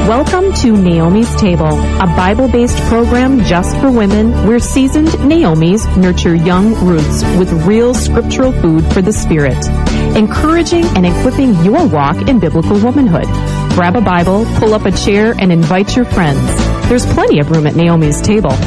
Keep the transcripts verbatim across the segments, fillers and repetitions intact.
Welcome to Naomi's Table, a Bible-based program just for women where seasoned Naomis nurture young Ruths with real scriptural food for the spirit, encouraging and equipping your walk in biblical womanhood. Grab a Bible, pull up a chair, and invite your friends. There's plenty of room at Naomi's Table.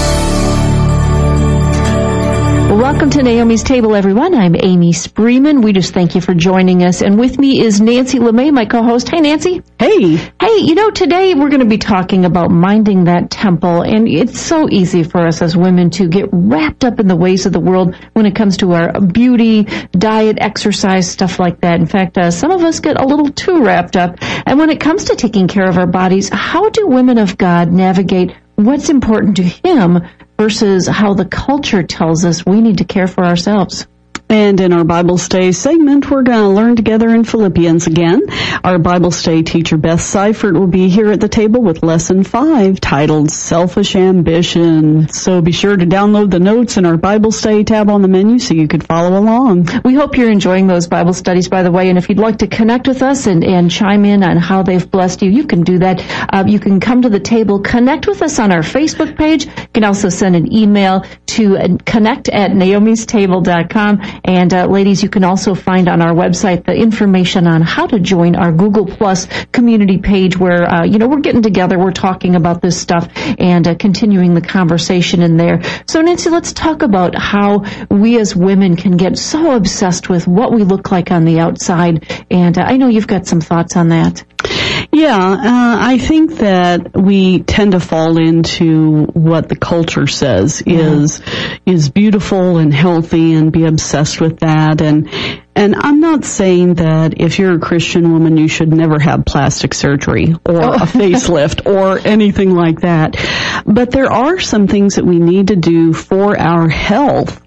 Welcome to Naomi's Table, everyone. I'm Amy Spreeman. We just thank you for joining us. And with me is Nancy LeMay, my co-host. Hey, Nancy. Hey. Hey, you know, today we're going to be talking about minding that temple. And it's so easy for us as women to get wrapped up in the ways of the world when it comes to our beauty, diet, exercise, stuff like that. In fact, uh, some of us get a little too wrapped up. And when it comes to taking care of our bodies, how do women of God navigate what's important to Him versus how the culture tells us we need to care for ourselves? And in our Bible Stay segment, we're going to learn together in Philippians again. Our Bible Stay teacher, Beth Seifert, will be here at the table with Lesson five, titled Selfish Ambition. So be sure to download the notes in our Bible Stay tab on the menu so you can follow along. We hope you're enjoying those Bible studies, by the way, and if you'd like to connect with us and, and chime in on how they've blessed you, you can do that. Uh, you can come to the table, connect with us on our Facebook page. You can also send an email to uh, connect at naomis table dot com. And uh, ladies, you can also find on our website the information on how to join our Google Plus community page where, uh, you know, we're getting together, we're talking about this stuff and uh, continuing the conversation in there. So, Nancy, let's talk about how we as women can get so obsessed with what we look like on the outside. And uh, I know you've got some thoughts on that. Yeah, uh, I think that we tend to fall into what the culture says is yeah. is beautiful and healthy and be obsessed with that. And and I'm not saying that if you're a Christian woman, you should never have plastic surgery or oh. a facelift or anything like that. But there are some things that we need to do for our health.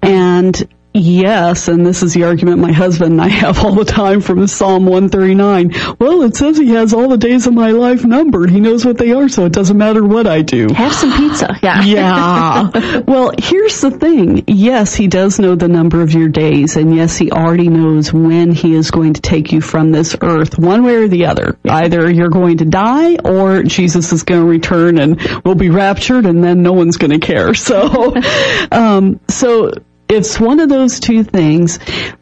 And yes, and this is the argument my husband and I have all the time from Psalm one thirty-nine. Well, it says he has all the days of my life numbered. He knows what they are, so it doesn't matter what I do. Have some pizza. Yeah. Yeah. Well, here's the thing. Yes, he does know the number of your days, and yes, he already knows when he is going to take you from this earth, one way or the other. Yeah. Either you're going to die or Jesus is going to return and we'll be raptured, and then no one's going to care. So, um, so, it's one of those two things,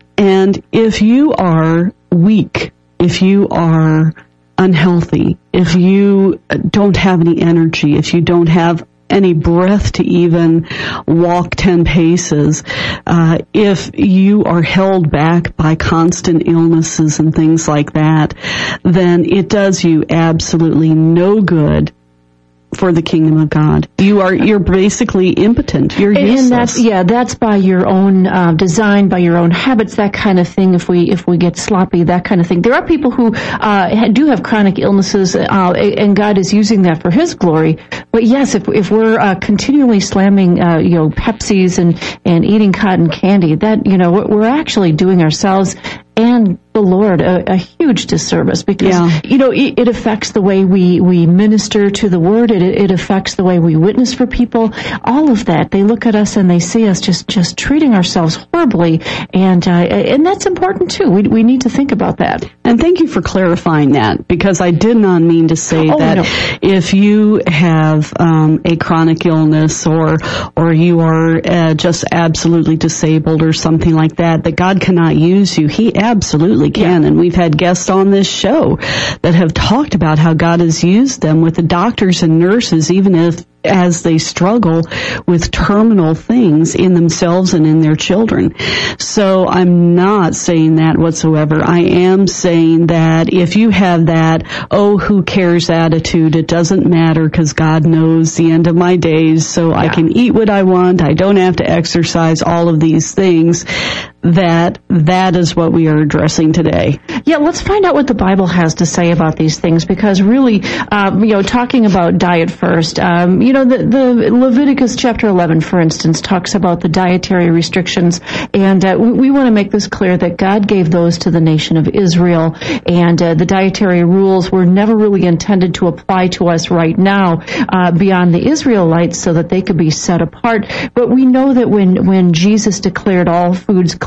and if you are weak, if you are unhealthy, if you don't have any energy, if you don't have any breath to even walk ten paces, uh, if you are held back by constant illnesses and things like that, then it does you absolutely no good for the kingdom of God. You are, you're basically impotent. You're useless. And that's, yeah, that's by your own uh, design, by your own habits, that kind of thing. If we, if we get sloppy, that kind of thing. There are people who uh, do have chronic illnesses, uh, and God is using that for His glory. But yes, if if we're uh, continually slamming, uh, you know, Pepsis and and eating cotton candy, that, you know, we're actually doing ourselves and the Lord a, a huge disservice, because yeah. you know it, it affects the way we we minister to the Word. It it affects the way we witness for people. All of that, they look at us and they see us just just treating ourselves horribly, and uh, and that's important too. We we need to think about that. And thank you for clarifying that, because I did not mean to say oh, that no. if you have um, a chronic illness or or you are uh, just absolutely disabled or something like that, that God cannot use you. He absolutely can. Yeah. And we've had guests on this show that have talked about how God has used them with the doctors and nurses, even if as they struggle with terminal things in themselves and in their children. So I'm not saying that whatsoever. I am saying that if you have that, oh, who cares attitude, it doesn't matter because God knows the end of my days, so yeah. I can eat what I want, I don't have to exercise, all of these things, that that is what we are addressing today. Yeah, let's find out what the Bible has to say about these things, because really, um, you know, talking about diet first, um, you know, the, the Leviticus chapter eleven, for instance, talks about the dietary restrictions, and uh, we, we want to make this clear that God gave those to the nation of Israel, and uh, the dietary rules were never really intended to apply to us right now uh, beyond the Israelites so that they could be set apart. But we know that when, when Jesus declared all foods clean,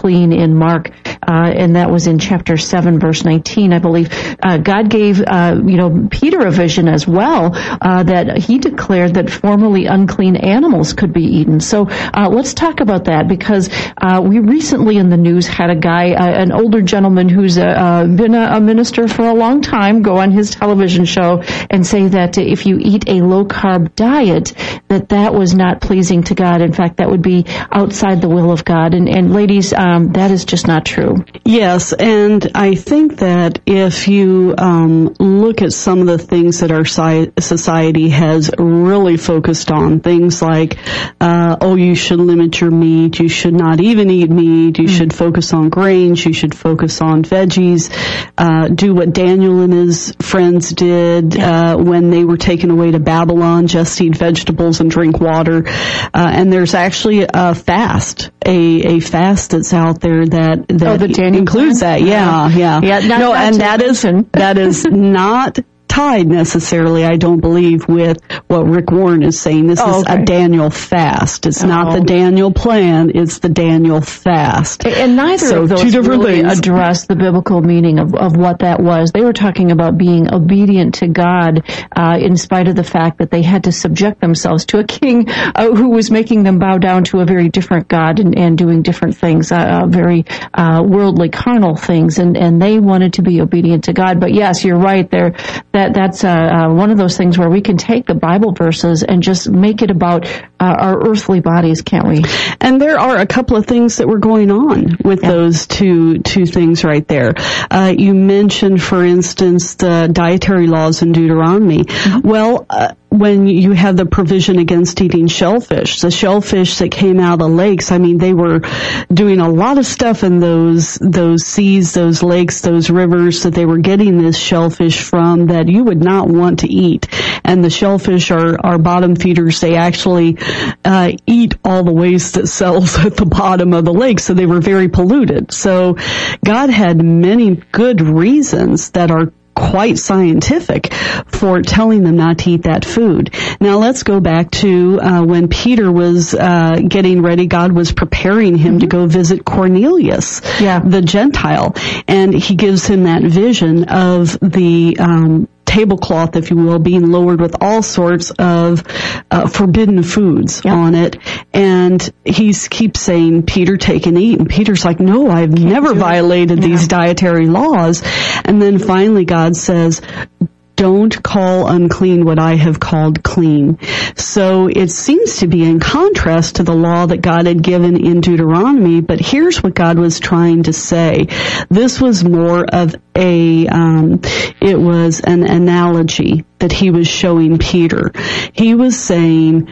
unclean in Mark, uh, and that was in chapter seven, verse nineteen, I believe. Uh, God gave, uh, you know, Peter a vision as well, uh, that he declared that formerly unclean animals could be eaten. So uh, let's talk about that, because uh, we recently in the news had a guy, uh, an older gentleman who's uh, uh, been a, a minister for a long time, go on his television show and say that if you eat a low-carb diet, that that was not pleasing to God. In fact, that would be outside the will of God. And, and ladies, um, that is just not true. Yes, and I think that if you um, look at some of the things that our society has really focused on, things like, uh, oh, you should limit your meat, you should not even eat meat, you mm. should focus on grains, you should focus on veggies, uh, do what Daniel and his friends did uh, when they were taken away to Babylon, just eat vegetables and drink water. Uh, and there's actually a fast, a, a fast that's out there that, that oh, the Daniel includes plan? that. Yeah, yeah. yeah not, no, not and that is, that is not tied necessarily, I don't believe, with what Rick Warren is saying. This oh, is okay. a Daniel fast. It's oh. not the Daniel plan, it's the Daniel fast. And neither so of those two different really things. address the biblical meaning of, of what that was. They were talking about being obedient to God uh, in spite of the fact that they had to subject themselves to a king uh, who was making them bow down to a very different God and, and doing different things, uh, uh, very uh, worldly, carnal things, and, and they wanted to be obedient to God. But yes, you're right there. That that's uh, uh, one of those things where we can take the Bible verses and just make it about uh, our earthly bodies, can't we? And there are a couple of things that were going on with yeah. those two two things right there. Uh, you mentioned, for instance, the dietary laws in Deuteronomy. Mm-hmm. Well, uh, when you have the provision against eating shellfish, the shellfish that came out of the lakes, I mean, they were doing a lot of stuff in those those seas, those lakes, those rivers that they were getting this shellfish from that you would not want to eat. And the shellfish are, are bottom feeders. They actually uh, eat all the waste that sells at the bottom of the lake, so they were very polluted. So God had many good reasons that are quite scientific for telling them not to eat that food. Now let's go back to uh, when Peter was uh, getting ready. God was preparing him mm-hmm. to go visit Cornelius, yeah. the Gentile, and he gives him that vision of the um tablecloth, if you will, being lowered with all sorts of uh, forbidden foods yeah. on it. And he keeps saying, Peter, take and eat. And Peter's like, no, I've Can't never violated yeah. these dietary laws. And then finally God says, don't call unclean what I have called clean. So it seems to be in contrast to the law that God had given in Deuteronomy, but here's what God was trying to say. This was more of a, um, it was an analogy that he was showing Peter. He was saying,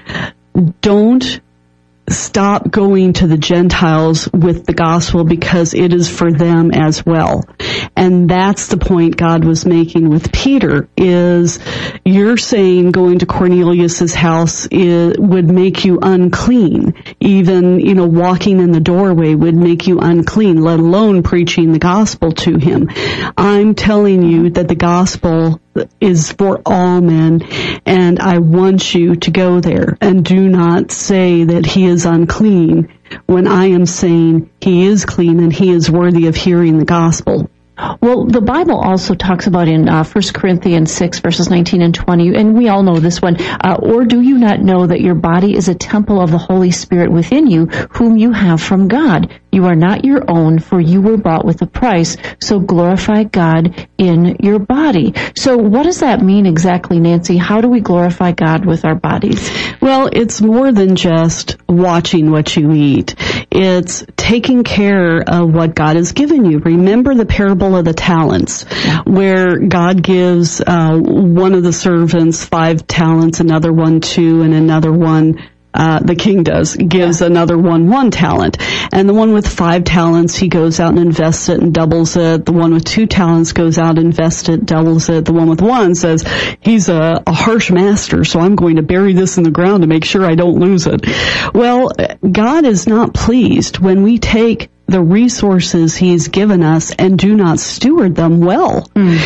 don't stop going to the Gentiles with the gospel because it is for them as well. And that's the point God was making with Peter, is you're saying going to Cornelius's house is, would make you unclean. Even, you know, walking in the doorway would make you unclean, let alone preaching the gospel to him. I'm telling you that the gospel is for all men, and I want you to go there. And do not say that he is unclean when I am saying he is clean and he is worthy of hearing the gospel. Well, the Bible also talks about in uh, First Corinthians six, verses nineteen and twenty, and we all know this one, uh, or do you not know that your body is a temple of the Holy Spirit within you, whom you have from God? You are not your own, for you were bought with a price, so glorify God in your body. So what does that mean exactly, Nancy? How do we glorify God with our bodies? Well, it's more than just watching what you eat. It's taking care of what God has given you. Remember the parable of the talents, yeah. where God gives uh, one of the servants five talents, another one two, and another one Uh, the king does, gives yeah. another one one talent. And the one with five talents, he goes out and invests it and doubles it. The one with two talents goes out, invests it, doubles it. The one with one says, he's a, a harsh master, so I'm going to bury this in the ground to make sure I don't lose it. Well, God is not pleased when we take the resources he's given us and do not steward them well. Mm-hmm.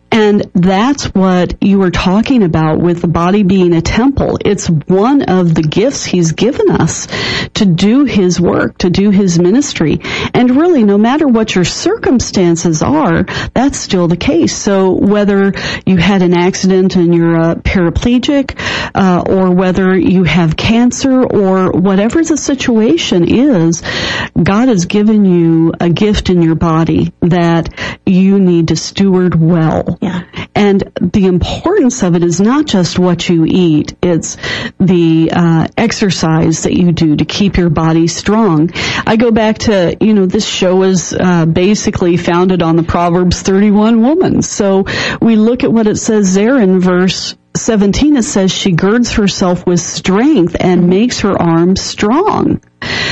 And that's what you were talking about with the body being a temple. It's one of the gifts he's given us to do his work, to do his ministry. And really, no matter what your circumstances are, that's still the case. So whether you had an accident and you're a paraplegic, uh, or whether you have cancer, or whatever the situation is, God has given you a gift in your body that you need to steward well. Yeah. And the importance of it is not just what you eat, it's the uh, exercise that you do to keep your body strong. I go back to, you know, this show is uh, basically founded on the Proverbs thirty-one woman. So we look at what it says there in verse seventeen. It says she girds herself with strength and makes her arms strong.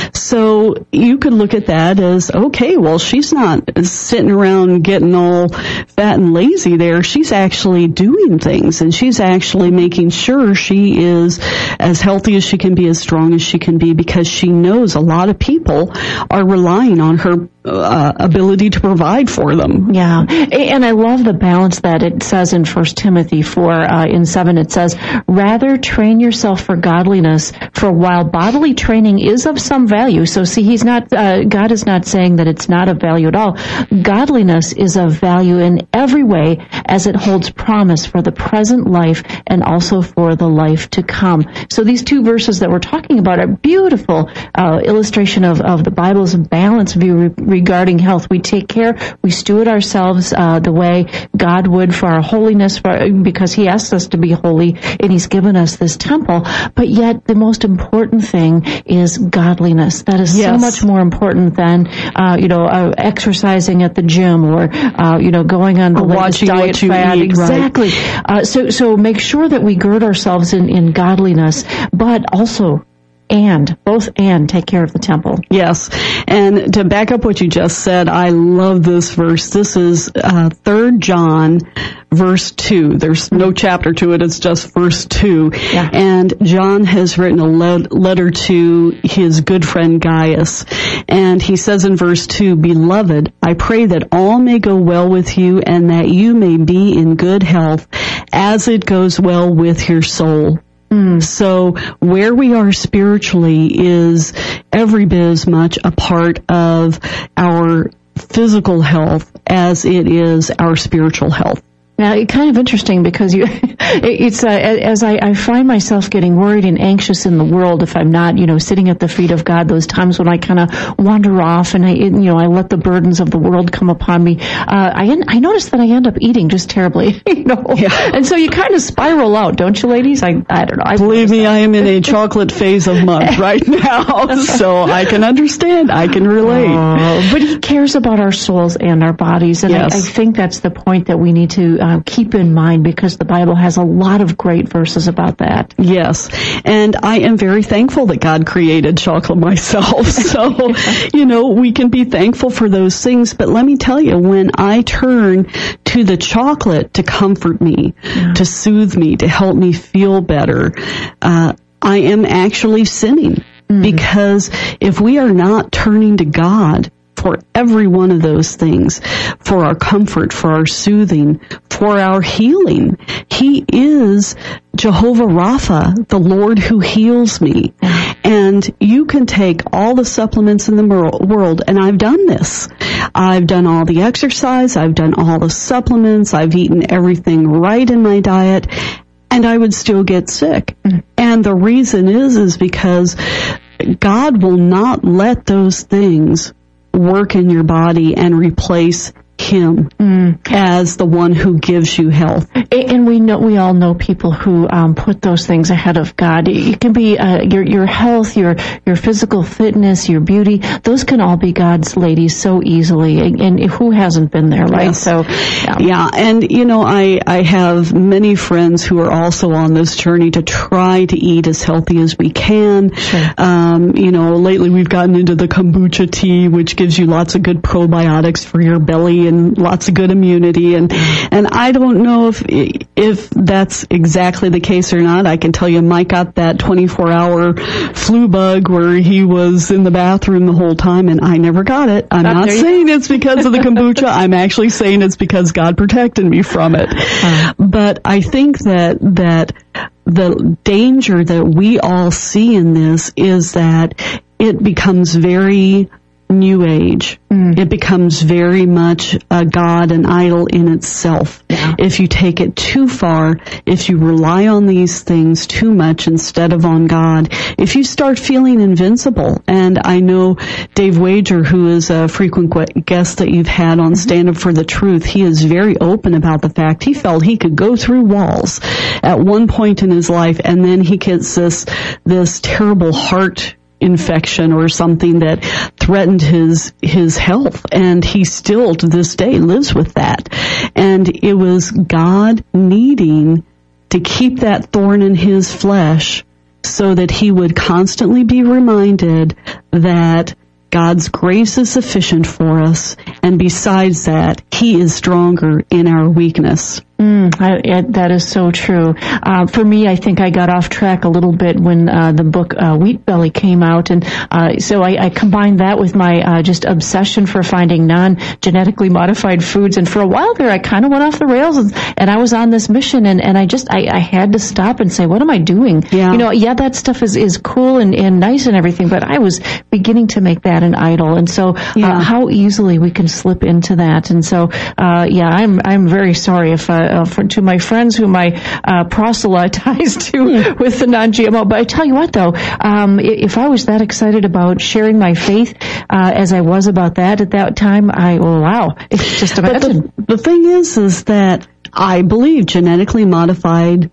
So you could look at that as, okay, well, she's not sitting around getting all fat and lazy there. She's actually doing things, and she's actually making sure she is as healthy as she can be, as strong as she can be, because she knows a lot of people are relying on her uh, ability to provide for them. Yeah, and I love the balance that it says in First Timothy four, uh, in seven, it says, rather train yourself for godliness, for while bodily training is of some value. So see, he's not, uh, God is not saying that it's not of value at all. Godliness is of value in every way, as it holds promise for the present life and also for the life to come. So these two verses that we're talking about are beautiful uh, illustration of, of the Bible's balanced view re- regarding health. We take care, we steward ourselves uh, the way God would for our holiness, for, because he asks us to be holy, and he's given us this temple. But yet the most important thing is godliness. That is yes. so much more important than, uh, you know, uh, exercising at the gym, or, uh, you know, going on the or latest watching diet what you fad. eat, exactly. Right. Uh, so, so make sure that we gird ourselves in, in godliness, but also and, both and, take care of the temple. Yes. And to back up what you just said, I love this verse. This is uh, Third John, verse two. There's no chapter to it. It's just verse two. Yeah. And John has written a le- letter to his good friend Gaius. And he says in verse two, Beloved, I pray that all may go well with you, and that you may be in good health, as it goes well with your soul. Mm. So where we are spiritually is every bit as much a part of our physical health as it is our spiritual health. Now, it's kind of interesting because you, it's uh, as I, I find myself getting worried and anxious in the world if I'm not, you know, sitting at the feet of God. Those times when I kind of wander off and I, you know, I let the burdens of the world come upon me. Uh, I I notice that I end up eating just terribly, you know. Yeah. And so you kind of spiral out, don't you, ladies? I I don't know. I Believe me, that. I am in a chocolate phase of month right now, so I can understand. I can relate. Uh, but He cares about our souls and our bodies, and yes. I, I think that's the point that we need to. Uh, keep in mind, because the Bible has a lot of great verses about that. Yes. And I am very thankful that God created chocolate myself. So, you know, we can be thankful for those things. But let me tell you, when I turn to the chocolate to comfort me, yeah. to soothe me, to help me feel better, uh, I am actually sinning. Mm. Because if we are not turning to God for every one of those things, for our comfort, for our soothing, for our healing. He is Jehovah Rapha, the Lord who heals me. And you can take all the supplements in the world, and I've done this. I've done all the exercise, I've done all the supplements, I've eaten everything right in my diet, and I would still get sick. Mm. And the reason is, is because God will not let those things work in your body and replace Him mm. as the one who gives you health. And we know, we all know people who um, put those things ahead of God. It can be uh, your your health, your your physical fitness, your beauty. Those can all be God's ladies so easily. And, and who hasn't been there, right? Yes. So, yeah. yeah. And you know, I I have many friends who are also on this journey to try to eat as healthy as we can. Sure. Um, you know, lately we've gotten into the kombucha tea, which gives you lots of good probiotics for your belly and and lots of good immunity. And, and I don't know if, if that's exactly the case or not. I can tell you Mike got that twenty-four hour flu bug where he was in the bathroom the whole time, and I never got it. I'm not saying it's because of the kombucha. I'm actually saying it's because God protected me from it. Uh-huh. But I think that, that the danger that we all see in this is that it becomes very New Age. Mm. It becomes very much a god, an idol in itself. Yeah. If you take it too far, if you rely on these things too much instead of on God, if you start feeling invincible, and I know Dave Wager, who is a frequent guest that you've had on mm-hmm. Stand Up for the Truth, he is very open about the fact he felt he could go through walls at one point in his life, and then he gets this, this terrible heart infection or something that threatened his his health, and he still to this day lives with that. And it was God needing to keep that thorn in his flesh so that he would constantly be reminded that God's grace is sufficient for us, and besides that, he is stronger in our weakness. Mm, I, I, that is so true. Uh, for me, I think I got off track a little bit when uh, the book uh, Wheat Belly came out, and uh, so I, I combined that with my uh, just obsession for finding non-genetically modified foods. And for a while there, I kind of went off the rails, and, and I was on this mission, and, and I just I, I had to stop and say, what am I doing? Yeah. You know, yeah, that stuff is is cool and, and nice and everything, but I was beginning to make that an idol, and so yeah. uh, how easily we can slip into that. And so, uh, yeah, I'm I'm very sorry if uh, Uh, for, to my friends whom I uh, proselytize to mm. with the non-G M O. But I tell you what, though, um, if I was that excited about sharing my faith uh, as I was about that at that time, I oh, wow, it's just imagine. But the, the thing is, is that I believe genetically modified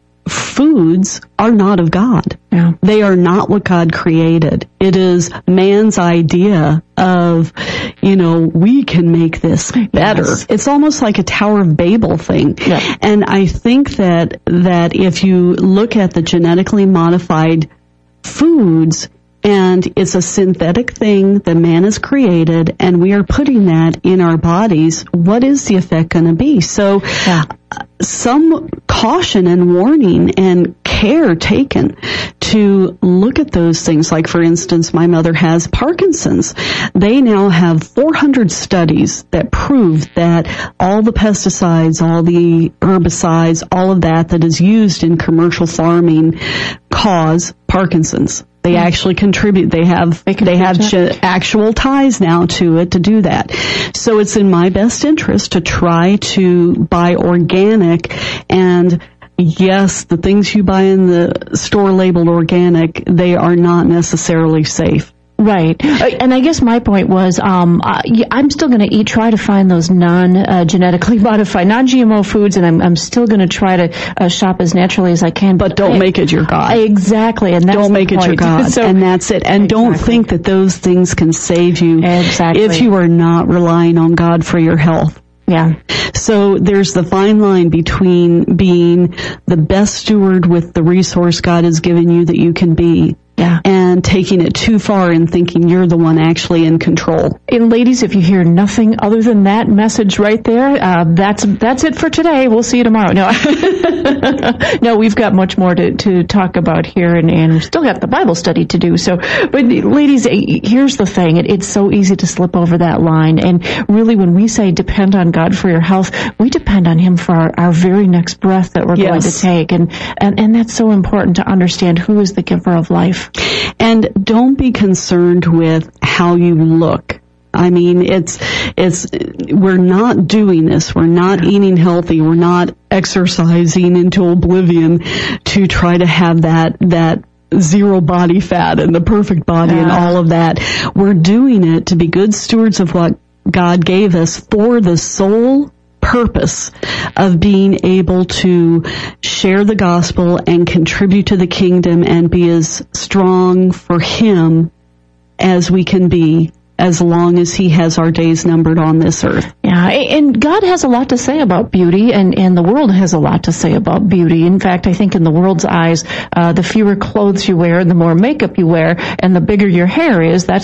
foods are not of God. Yeah. They are not what God created. It is man's idea of, you know, we can make this better. Yes. It's almost like a Tower of Babel thing. Yeah. And I think that, that if you look at the genetically modified foods, and it's a synthetic thing that man has created, and we are putting that in our bodies, what is the effect going to be? So, yeah. some caution and warning and care taken to look at those things. Like, for instance, my mother has Parkinson's. They now have four hundred studies that prove that all the pesticides, all the herbicides, all of that that is used in commercial farming cause Parkinson's. They actually contribute. They have, they, they have ch- actual ties now to it to do that. So it's in my best interest to try to buy organic. And yes, the things you buy in the store labeled organic, they are not necessarily safe. Right. And I guess my point was, um, I'm still going to eat, try to find those non-genetically modified, non-G M O foods, and I'm, I'm still going to try to uh, shop as naturally as I can. But don't I, make it your God. Exactly. And that's don't make the it point. your God. So, and that's it. And exactly. don't think that those things can save you exactly. if you are not relying on God for your health. Yeah. So there's the fine line between being the best steward with the resource God has given you that you can be. Yeah. And taking it too far and thinking you're the one actually in control. And ladies, if you hear nothing other than that message right there, uh, that's that's it for today. We'll see you tomorrow. No, no, we've got much more to, to talk about here, and, and still got the Bible study to do. So, but ladies, here's the thing. It, it's so easy to slip over that line. And really, when we say depend on God for your health, we depend on Him for our, our very next breath that we're yes. going to take. And, and, and that's so important to understand who is the giver of life. And don't be concerned with how you look. I mean, it's, it's, we're not doing this. We're not eating healthy. We're not exercising into oblivion to try to have that, that zero body fat and the perfect body yeah. and all of that. We're doing it to be good stewards of what God gave us for the sole purpose of being able to share the gospel and contribute to the kingdom and be as strong for Him as we can be, as long as He has our days numbered on this earth. Yeah, and God has a lot to say about beauty, and, and the world has a lot to say about beauty. In fact, I think in the world's eyes, uh, the fewer clothes you wear, the more makeup you wear, and the bigger your hair is, that's the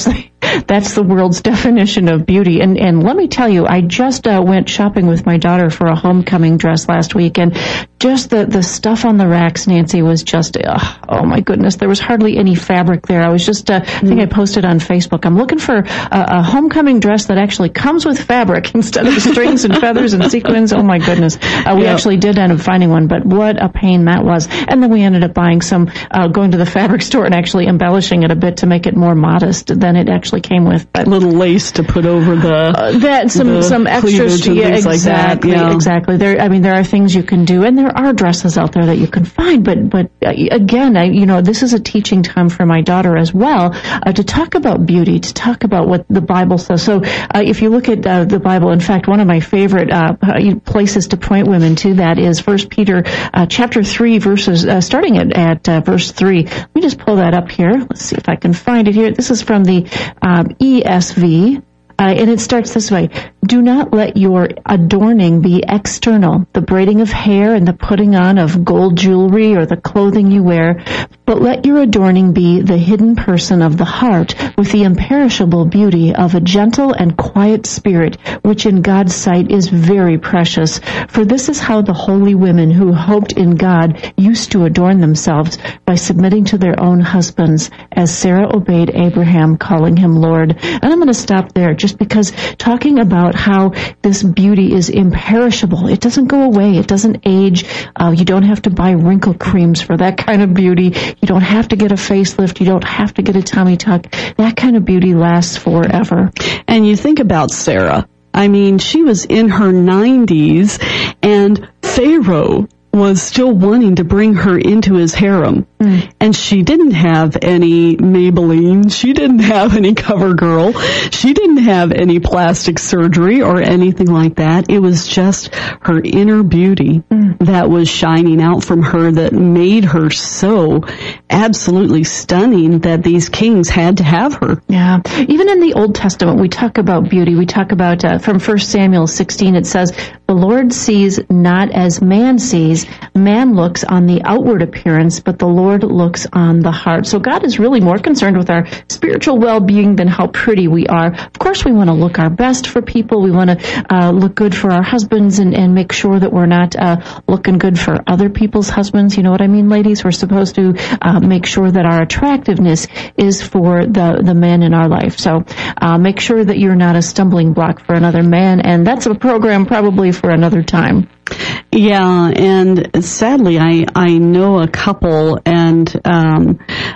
That's the world's definition of beauty. And and let me tell you, I just uh, went shopping with my daughter for a homecoming dress last week, and just the, the stuff on the racks, Nancy, was just, uh, oh my goodness, there was hardly any fabric there. I was just, uh, I think I posted on Facebook, I'm looking for a, a homecoming dress that actually comes with fabric instead of strings and feathers and sequins. Oh my goodness. Uh, we yep. actually did end up finding one, but what a pain that was. And then we ended up buying some, uh, going to the fabric store and actually embellishing it a bit to make it more modest than it actually came with. But little lace to put over the uh, that some the some extras. Yeah, exactly, like that. Yeah. exactly. There, I mean, there are things you can do, and there are dresses out there that you can find. But but uh, again, I, you know, this is a teaching time for my daughter as well, uh, to talk about beauty, to talk about what the Bible says. So uh, if you look at uh, the Bible, in fact, one of my favorite uh, places to point women to that is First Peter uh, chapter three, verses uh, starting at at uh, verse three. Let me just pull that up here. Let's see if I can find it here. This is from the um, E S V. Uh, and it starts this way. Do not let your adorning be external, the braiding of hair and the putting on of gold jewelry or the clothing you wear, but let your adorning be the hidden person of the heart with the imperishable beauty of a gentle and quiet spirit, which in God's sight is very precious. For this is how the holy women who hoped in God used to adorn themselves, by submitting to their own husbands, as Sarah obeyed Abraham, calling him Lord. And I'm going to stop there, just because talking about how this beauty is imperishable. It doesn't go away. It doesn't age. Uh, you don't have to buy wrinkle creams for that kind of beauty. You don't have to get a facelift. You don't have to get a tummy tuck. That kind of beauty lasts forever. And you think about Sarah. I mean, she was in her nineties, and Pharaoh was still wanting to bring her into his harem. Mm. And she didn't have any Maybelline. She didn't have any CoverGirl. She didn't have any plastic surgery or anything like that. It was just her inner beauty mm. that was shining out from her, that made her so absolutely stunning that these kings had to have her. Yeah. Even in the Old Testament, we talk about beauty. We talk about, uh, from First Samuel sixteen, it says, the Lord sees not as man sees. Man looks on the outward appearance, but the Lord looks on the heart. So God is really more concerned with our spiritual well-being than how pretty we are. Of course, we want to look our best for people. We want to uh, look good for our husbands, and, and make sure that we're not uh, looking good for other people's husbands. You know what I mean, ladies? We're supposed to uh, make sure that our attractiveness is for the, the man in our life. So uh, make sure that you're not a stumbling block for another man, and that's a program probably for another time. Yeah, and sadly, I, I know a couple, and um,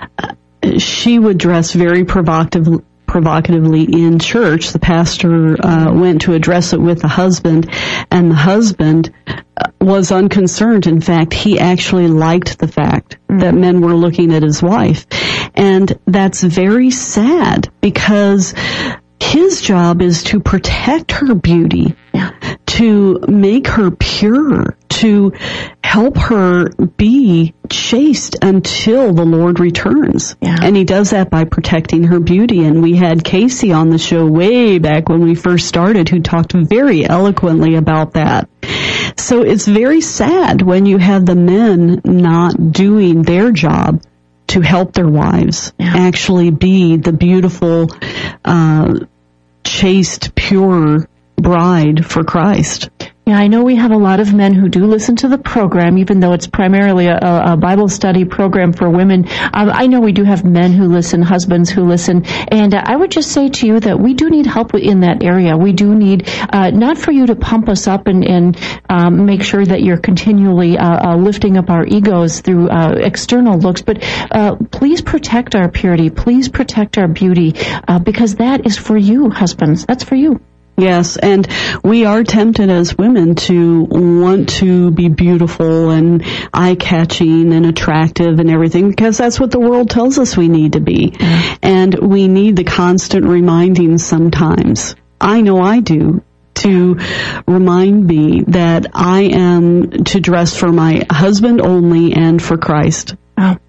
she would dress very provocative, provocatively in church. The pastor uh, went to address it with the husband, and the husband was unconcerned. In fact, he actually liked the fact mm-hmm. that men were looking at his wife. And that's very sad, because his job is to protect her beauty, yeah. to make her pure, to help her be chaste until the Lord returns. Yeah. And he does that by protecting her beauty. And we had Casey on the show way back when we first started, who talked very eloquently about that. So it's very sad when you have the men not doing their job to help their wives yeah. actually be the beautiful, uh, chaste, pure bride for Christ. Yeah, I know we have a lot of men who do listen to the program, even though it's primarily a, a Bible study program for women. Um, I know we do have men who listen, husbands who listen, and uh, I would just say to you that we do need help in that area. We do need, uh, not for you to pump us up and, and um, make sure that you're continually uh, uh, lifting up our egos through uh, external looks, but uh, please protect our purity. Please protect our beauty, uh, because that is for you, husbands. That's for you. Yes, and we are tempted as women to want to be beautiful and eye-catching and attractive and everything, because that's what the world tells us we need to be. Mm-hmm. And we need the constant reminding sometimes. I know I do, to remind me that I am to dress for my husband only and for Christ. Oh.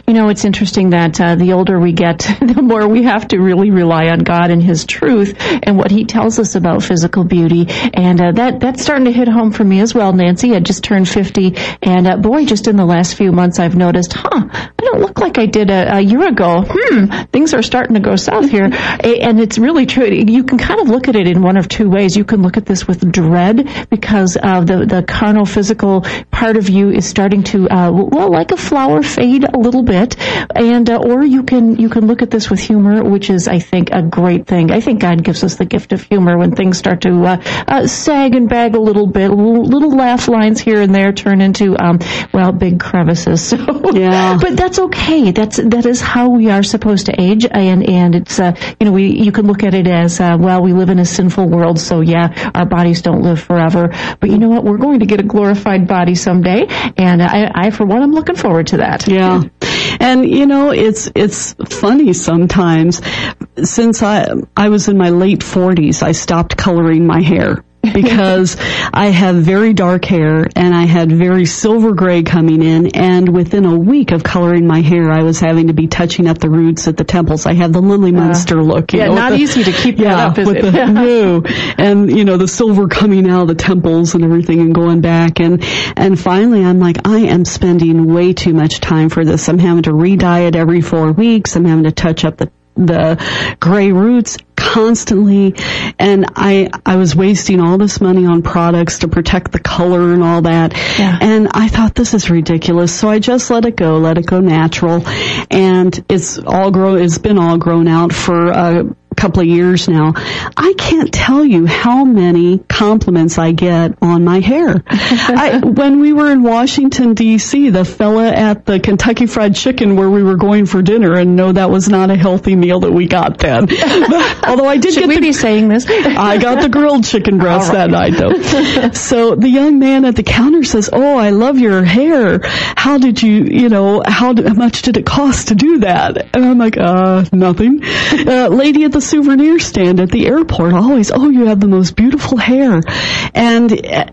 You know, it's interesting that uh, the older we get, the more we have to really rely on God and His truth and what He tells us about physical beauty. And uh, that that's starting to hit home for me as well, Nancy. I just turned fifty, and uh, boy, just in the last few months, I've noticed, huh, I don't look like I did a, a year ago. Hmm, things are starting to go south here. And it's really true. You can kind of look at it in one of two ways. You can look at this with dread because uh, the the carnal, physical part of you is starting to, uh, well, like a flower, fade a little bit, and uh, or you can you can look at this with humor, which is, I think, a great thing. I think God gives us the gift of humor when things start to uh, uh, sag and bag a little bit. Little, little laugh lines here and there turn into, um, well, big crevices. So, yeah. But that's okay. That's that is how we are supposed to age, and and it's uh, you know we you can look at it as uh, well, we live in a sinful world, so yeah, our bodies don't live forever. But you know what? We're going to get a glorified body someday, and I, I for one, I'm looking forward to that. Yeah. And, you know, it's, it's funny sometimes. Since I, I was in my late forties, I stopped coloring my hair. Because I have very dark hair and I had very silver gray coming in, and within a week of coloring my hair, I was having to be touching up the roots at the temples. I had the Lily Munster uh, look. You yeah, know, not the, easy to keep yeah, that up, is with it? The, no, and you know the silver coming out of the temples and everything, and going back, and and finally I'm like, I am spending way too much time for this. I'm having to re-dye it every four weeks. I'm having to touch up the the gray roots constantly, and I I was wasting all this money on products to protect the color and all that. Yeah. And I thought, this is ridiculous, so I just let it go, let it go natural, and it's all grow it's been all grown out for a couple of years now. I can't tell you how many compliments I get on my hair. I, when we were in Washington, D C, the fella at the Kentucky Fried Chicken where we were going for dinner, and no, that was not a healthy meal that we got then. But, although I did Should get we the, be saying this? I got the grilled chicken breast right. that night, though. So the young man at the counter says, "Oh, I love your hair. How did you, you know, how, how much did it cost to do that?" And I'm like, uh, nothing. Uh, lady at the souvenir stand at the airport always, "Oh, you have the most beautiful hair." And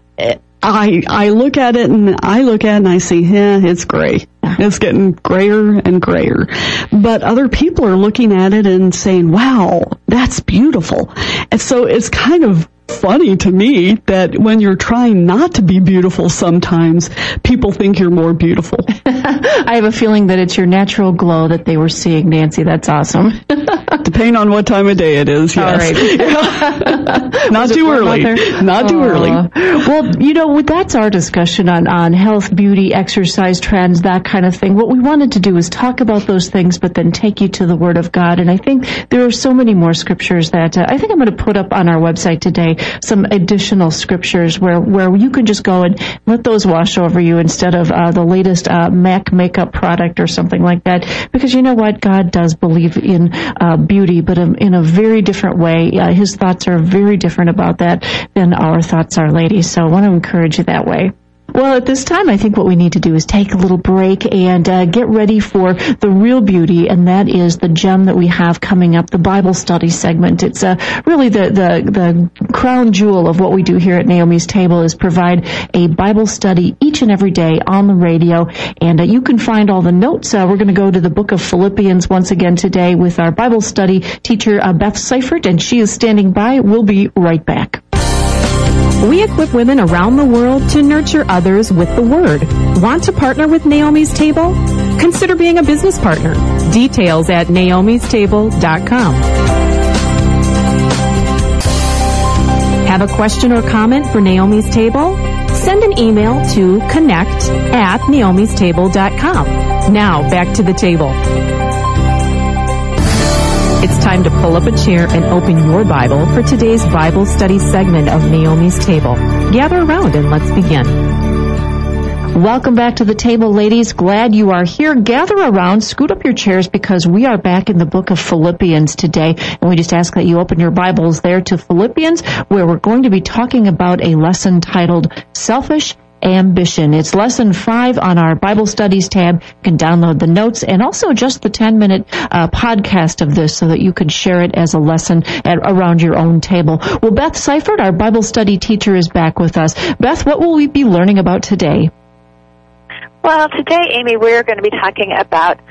I I look at it and I look at it and I see, yeah, it's gray. It's getting grayer and grayer. But other people are looking at it and saying, "Wow, that's beautiful." And so it's kind of funny to me that when you're trying not to be beautiful, sometimes people think you're more beautiful. I have a feeling that it's your natural glow that they were seeing, Nancy. That's awesome. Depending on what time of day it is, yes. All right. Not too early. Not too early. Well, you know, that's our discussion on, on health, beauty, exercise trends, that kind of thing. What we wanted to do is talk about those things, but then take you to the Word of God. And I think there are so many more scriptures that uh, I think I'm going to put up on our website today, some additional scriptures where, where you can just go and let those wash over you instead of uh, the latest uh, MAC makeup product or something like that. Because you know what? God does believe in uh, beauty, but in a very different way. Uh, his thoughts are very different about that than our thoughts are, ladies. So I want to encourage you that way. Well, at this time, I think what we need to do is take a little break and uh, get ready for the real beauty, and that is the gem that we have coming up, the Bible study segment. It's uh, really the, the, the crown jewel of what we do here at Naomi's Table is provide a Bible study each and every day on the radio, and uh, you can find all the notes. Uh, we're going to go to the book of Philippians once again today with our Bible study teacher, uh, Beth Seifert, and she is standing by. We'll be right back. We equip women around the world to nurture others with the Word. Want to partner with Naomi's Table? Consider being a business partner. Details at naomis table dot com. Have a question or comment for Naomi's Table? Send an email to connect at naomis table dot com. Now, back to the table. It's time to pull up a chair and open your Bible for today's Bible study segment of Naomi's Table. Gather around and let's begin. Welcome back to the table, ladies. Glad you are here. Gather around, scoot up your chairs, because we are back in the book of Philippians today. And we just ask that you open your Bibles there to Philippians, where we're going to be talking about a lesson titled Selfish Ambition. It's lesson five on our Bible Studies tab. You can download the notes and also just the ten-minute uh, podcast of this so that you can share it as a lesson at, around your own table. Well, Beth Seifert, our Bible study teacher, is back with us. Beth, what will we be learning about today? Well, today, Amy, we're going to be talking about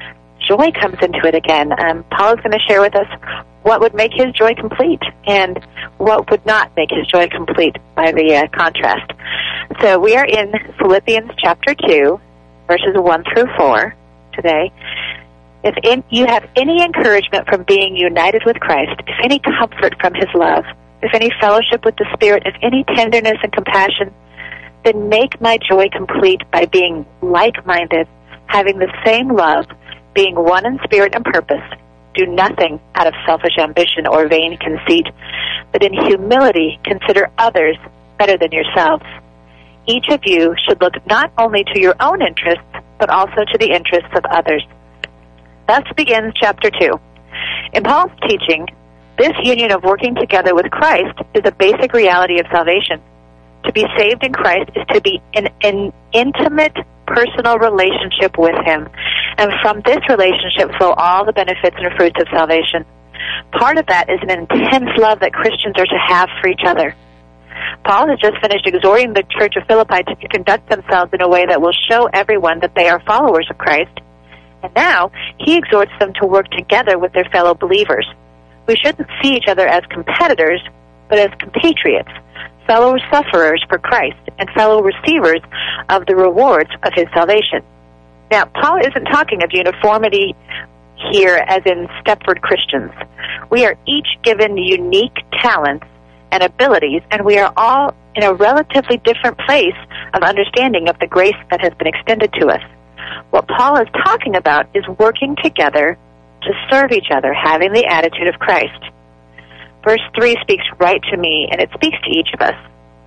joy comes into it again. Um, Paul is going to share with us what would make his joy complete and what would not make his joy complete by the uh, contrast. So we are in Philippians chapter two, verses one through four today. If in, you have any encouragement from being united with Christ, if any comfort from his love, if any fellowship with the Spirit, if any tenderness and compassion, then make my joy complete by being like-minded, having the same love, being one in spirit and purpose. Do nothing out of selfish ambition or vain conceit, but in humility consider others better than yourselves. Each of you should look not only to your own interests, but also to the interests of others. Thus begins chapter two. In Paul's teaching, this union of working together with Christ is a basic reality of salvation. To be saved in Christ is to be in an intimate, personal relationship with him. And from this relationship flow all the benefits and fruits of salvation. Part of that is an intense love that Christians are to have for each other. Paul has just finished exhorting the church of Philippi to conduct themselves in a way that will show everyone that they are followers of Christ. And now he exhorts them to work together with their fellow believers. We shouldn't see each other as competitors, but as compatriots, fellow sufferers for Christ, and fellow receivers of the rewards of his salvation. Now, Paul isn't talking of uniformity here as in Stepford Christians. We are each given unique talents and abilities, and we are all in a relatively different place of understanding of the grace that has been extended to us. What Paul is talking about is working together to serve each other, having the attitude of Christ. Verse three speaks right to me, and it speaks to each of us.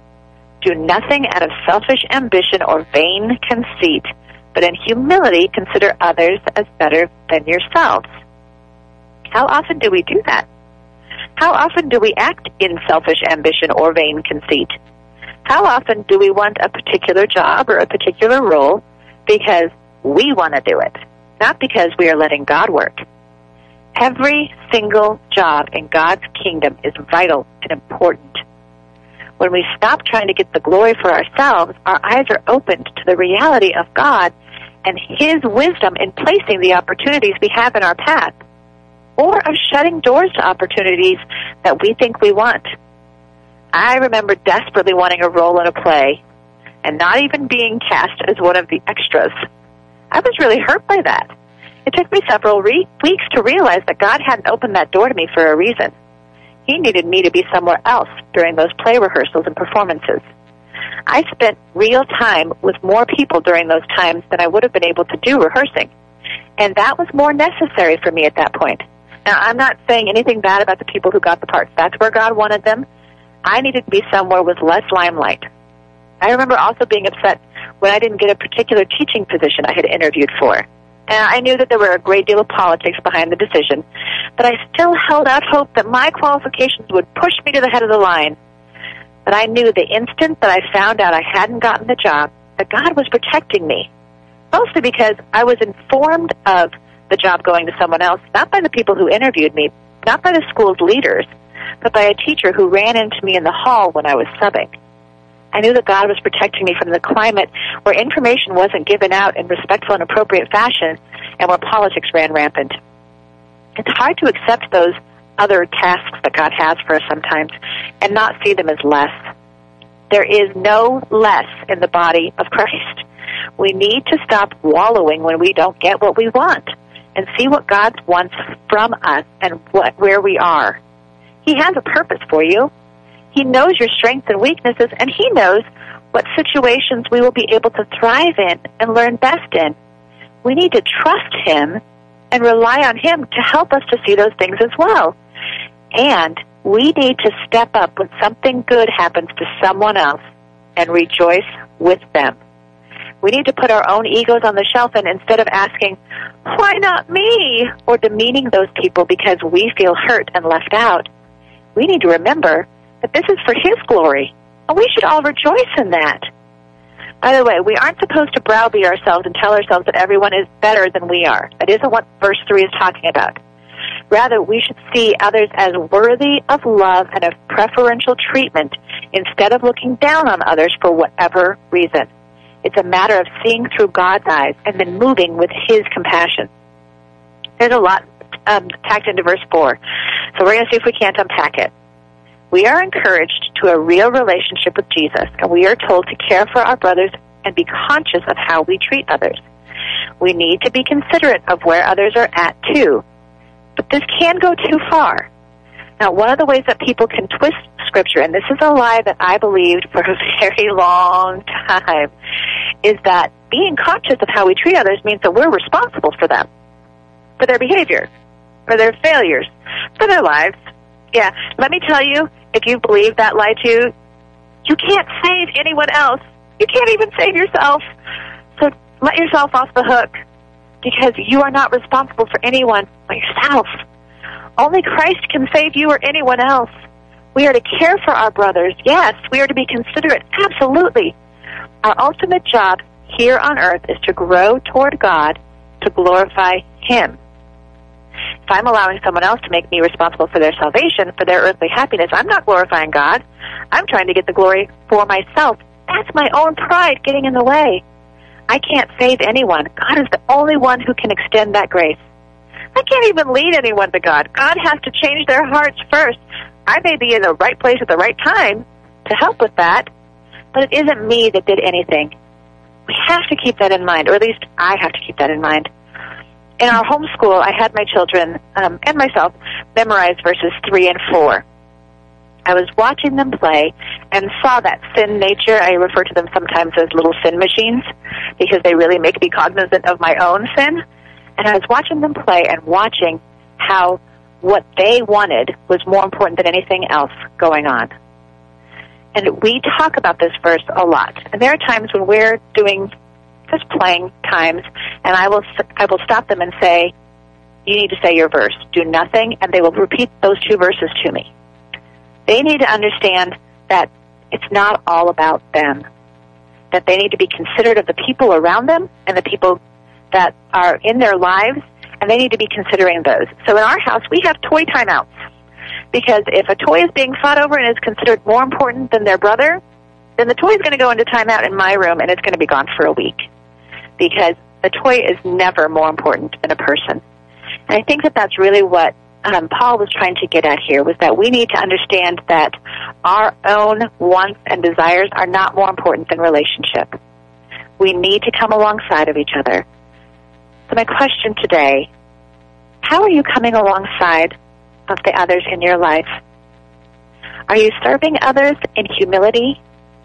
Do nothing out of selfish ambition or vain conceit, but in humility consider others as better than yourselves. How often do we do that? How often do we act in selfish ambition or vain conceit? How often do we want a particular job or a particular role because we want to do it, not because we are letting God work? Every single job in God's kingdom is vital and important. When we stop trying to get the glory for ourselves, our eyes are opened to the reality of God and his wisdom in placing the opportunities we have in our path, or of shutting doors to opportunities that we think we want. I remember desperately wanting a role in a play and not even being cast as one of the extras. I was really hurt by that. It took me several re- weeks to realize that God hadn't opened that door to me for a reason. He needed me to be somewhere else during those play rehearsals and performances. I spent real time with more people during those times than I would have been able to do rehearsing, and that was more necessary for me at that point. Now, I'm not saying anything bad about the people who got the parts. That's where God wanted them. I needed to be somewhere with less limelight. I remember also being upset when I didn't get a particular teaching position I had interviewed for. And I knew that there were a great deal of politics behind the decision, but I still held out hope that my qualifications would push me to the head of the line. But I knew the instant that I found out I hadn't gotten the job, that God was protecting me, mostly because I was informed of the job going to someone else, not by the people who interviewed me, not by the school's leaders, but by a teacher who ran into me in the hall when I was subbing. I knew that God was protecting me from the climate where information wasn't given out in respectful and appropriate fashion and where politics ran rampant. It's hard to accept those other tasks that God has for us sometimes and not see them as less. There is no less in the body of Christ. We need to stop wallowing when we don't get what we want and see what God wants from us and what, where we are. He has a purpose for you. He knows your strengths and weaknesses, and he knows what situations we will be able to thrive in and learn best in. We need to trust him and rely on him to help us to see those things as well. And we need to step up when something good happens to someone else and rejoice with them. We need to put our own egos on the shelf, and instead of asking, why not me, or demeaning those people because we feel hurt and left out, we need to remember that this is for his glory, and we should all rejoice in that. By the way, we aren't supposed to browbeat ourselves and tell ourselves that everyone is better than we are. That isn't what verse three is talking about. Rather, we should see others as worthy of love and of preferential treatment instead of looking down on others for whatever reason. It's a matter of seeing through God's eyes and then moving with his compassion. There's a lot um, packed into verse four. So we're going to see if we can't unpack it. We are encouraged to a real relationship with Jesus, and we are told to care for our brothers and be conscious of how we treat others. We need to be considerate of where others are at, too. But this can go too far. Now, one of the ways that people can twist Scripture, and this is a lie that I believed for a very long time, is that being conscious of how we treat others means that we're responsible for them, for their behavior, for their failures, for their lives. Yeah, let me tell you, if you believe that lie too, you can't save anyone else. You can't even save yourself. So let yourself off the hook, because you are not responsible for anyone but yourself. Only Christ can save you or anyone else. We are to care for our brothers. Yes, we are to be considerate. Absolutely. Our ultimate job here on earth is to grow toward God, to glorify Him. If I'm allowing someone else to make me responsible for their salvation, for their earthly happiness, I'm not glorifying God. I'm trying to get the glory for myself. That's my own pride getting in the way. I can't save anyone. God is the only one who can extend that grace. I can't even lead anyone to God. God has to change their hearts first. I may be in the right place at the right time to help with that, but it isn't me that did anything. We have to keep that in mind, or at least I have to keep that in mind. In our homeschool, I had my children um, and myself memorize verses three and four. I was watching them play and saw that sin nature. I refer to them sometimes as little sin machines because they really make me cognizant of my own sin. And I was watching them play and watching how what they wanted was more important than anything else going on. And we talk about this verse a lot. And there are times when we're doing just playing times, and I will I will stop them and say, you need to say your verse. Do nothing, and they will repeat those two verses to me. They need to understand that it's not all about them, that they need to be considerate of the people around them and the people that are in their lives, and they need to be considering those. So in our house, we have toy timeouts, because if a toy is being fought over and is considered more important than their brother, then the toy is going to go into timeout in my room, and it's going to be gone for a week, because the toy is never more important than a person. And I think that that's really what um, Paul was trying to get at here, was that we need to understand that our own wants and desires are not more important than relationship. We need to come alongside of each other. So my question today, how are you coming alongside of the others in your life? Are you serving others in humility,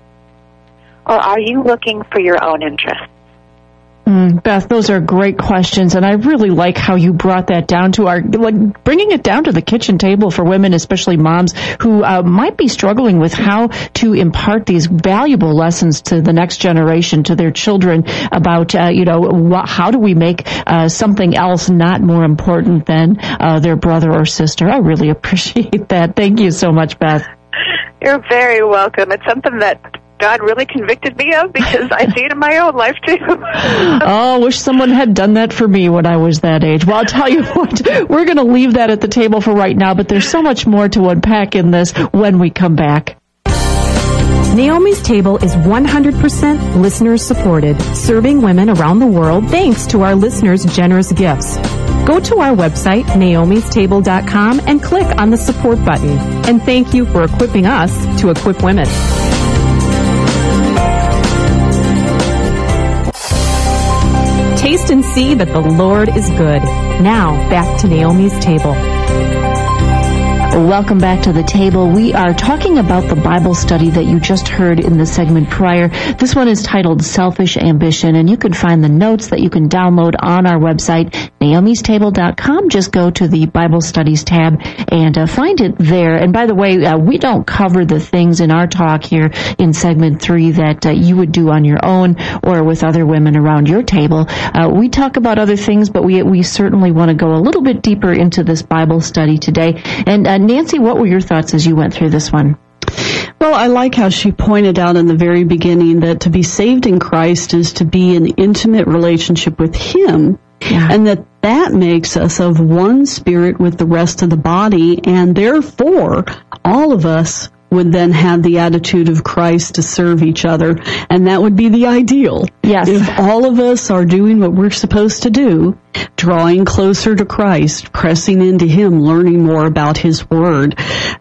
or are you looking for your own interests? Mm, Beth, those are great questions, and I really like how you brought that down to our, like, bringing it down to the kitchen table for women, especially moms, who uh, might be struggling with how to impart these valuable lessons to the next generation, to their children, about, uh, you know, wh- how do we make uh, something else not more important than uh, their brother or sister. I really appreciate that. Thank you so much, Beth. You're very welcome. It's something that God really convicted me of, because I see it in my own life too. Oh, wish someone had done that for me when I was that age. Well, I'll tell you what, we're going to leave that at the table for right now, but there's so much more to unpack in this when we come back. Naomi's Table is one hundred percent listener-supported, serving women around the world thanks to our listeners' generous gifts. Go to our website, naomis table dot com, and click on the support button. And thank you for equipping us to equip women. Taste and see that the Lord is good. Now, back to Naomi's Table. Welcome back to the table. We are talking about the Bible study that you just heard in the segment prior. This one is titled Selfish Ambition, and you can find the notes that you can download on our website, naomis table dot com. Just go to the Bible Studies tab and uh, find it there. And by the way, uh, we don't cover the things in our talk here in segment three that uh, you would do on your own or with other women around your table. Uh, we talk about other things, but we we certainly want to go a little bit deeper into this Bible study today. And uh, Nancy, what were your thoughts as you went through this one? Well, I like how she pointed out in the very beginning that to be saved in Christ is to be in intimate relationship with Him, yeah. and that that makes us of one spirit with the rest of the body, and therefore all of us would then have the attitude of Christ to serve each other, and that would be the ideal. Yes. If all of us are doing what we're supposed to do, drawing closer to Christ, pressing into Him, learning more about His Word,